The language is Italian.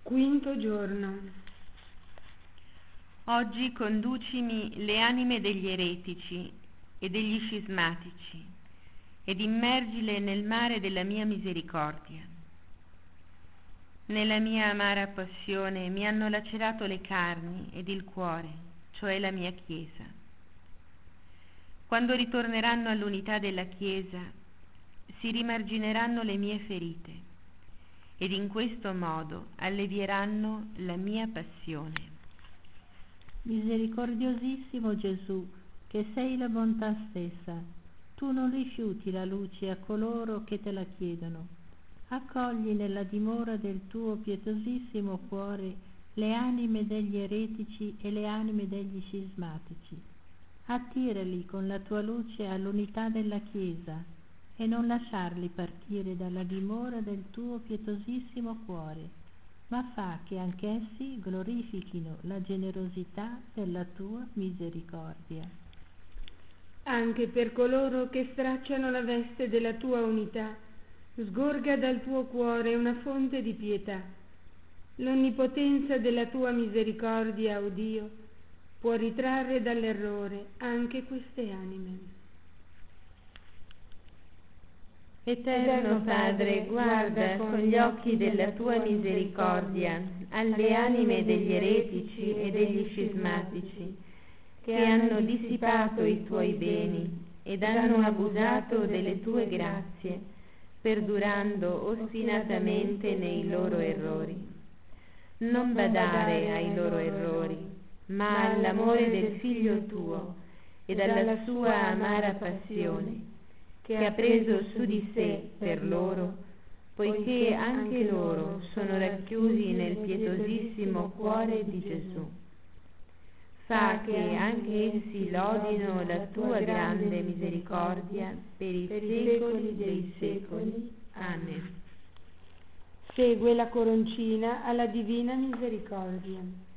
Quinto giorno. Oggi conducimi le anime degli eretici e degli scismatici ed immergile nel mare della mia misericordia. Nella mia amara passione mi hanno lacerato le carni ed il cuore, cioè la mia Chiesa. Quando ritorneranno all'unità della Chiesa, si rimargineranno le mie ferite ed in questo modo allevieranno la mia passione. Misericordiosissimo Gesù, che sei la bontà stessa, tu non rifiuti la luce a coloro che te la chiedono. Accogli nella dimora del tuo pietosissimo cuore le anime degli eretici e le anime degli scismatici. Attirali con la tua luce all'unità della Chiesa e non lasciarli partire dalla dimora del tuo pietosissimo cuore, ma fa che anch'essi glorifichino la generosità della tua misericordia. Anche per coloro che stracciano la veste della tua unità, sgorga dal tuo cuore una fonte di pietà. L'onnipotenza della tua misericordia, o Dio, può ritrarre dall'errore anche queste anime. Eterno Padre, guarda con gli occhi della tua misericordia alle anime degli eretici e degli scismatici che hanno dissipato i tuoi beni ed hanno abusato delle tue grazie, perdurando ostinatamente nei loro errori. Non badare ai loro errori, ma all'amore del Figlio tuo ed alla sua amara passione, che ha preso su di sé per loro, poiché anche loro sono racchiusi nel pietosissimo cuore di Gesù. Fa che anche essi lodino la tua grande misericordia per i secoli dei secoli. Amen. Segue la coroncina alla divina misericordia.